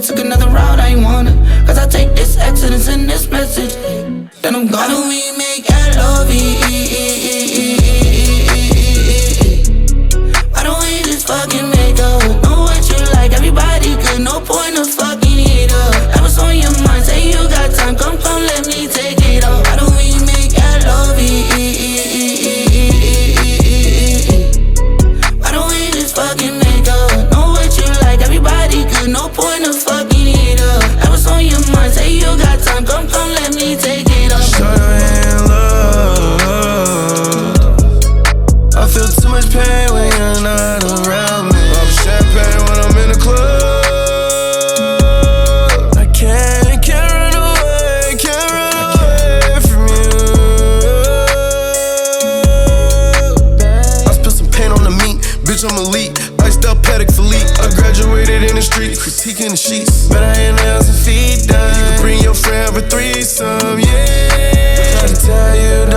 could've took another route, I ain't wanna. Cause I take this accident and this message, then I'm gone. How do we make L-O-V-E? Why don't we just fucking make up? Know what you like, everybody good, no point of fucking it up. That was on your mind, say you got time, come let me take it off. How do we make L-O-V-E? Why don't we just fucking make up? Know what you like, everybody good, no point of fucking it up. That was on your mind, say you got time, come let me take it off. Show your hand love. I feel too much pain when you're not around me. Pop champagne when I'm in the club. I can't run away from you. I spilled some paint on the meat, bitch I'm elite. Iced out Patek Philippe. I graduated in the streets, critiquing the sheets. But I ain't nails and feet done. You can bring your friend for threesome, yeah. I can tell you